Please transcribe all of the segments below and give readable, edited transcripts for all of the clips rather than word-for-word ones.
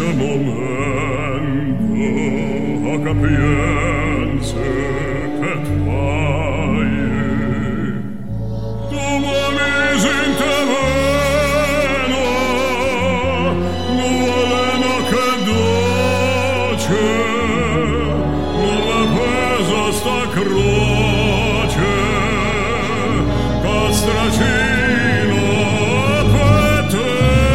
momento a capienze che tuoi tu m'amis in terreno nuvoleno che dolce non la pesa sta croce castracino per te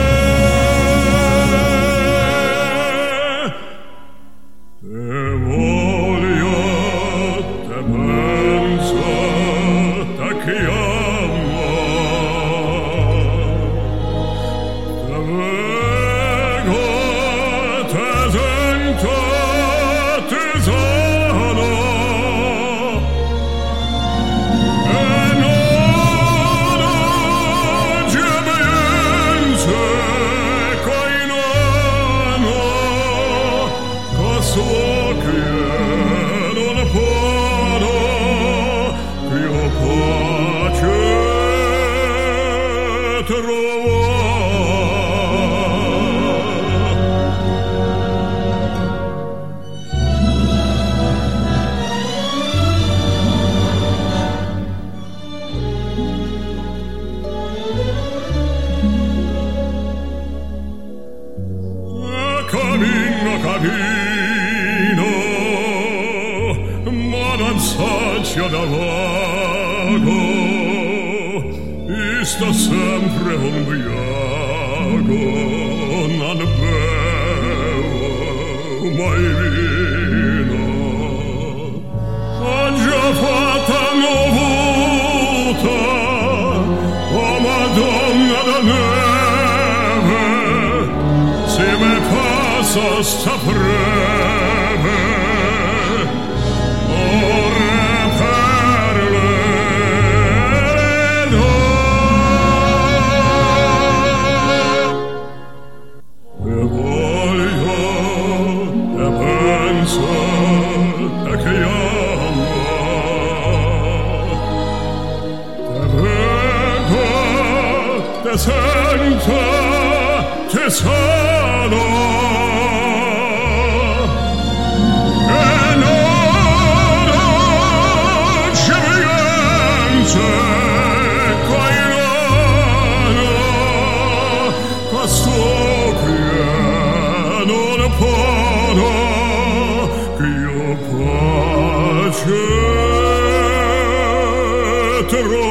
te voglio te penso te chiamo te vego te sento te sono e non oggi penso coi nono coso che non può io pace trovo cammino, ma non saggio da vago, e sto sempre ubriaco, non bevo mai vino. Ho già fatta novuta, oh Madonna da neve, se me passa sta breve, ore perle no. Te voglio, te penso, te chiamo, te vedo, te sento, te sono. Che io pace trovo.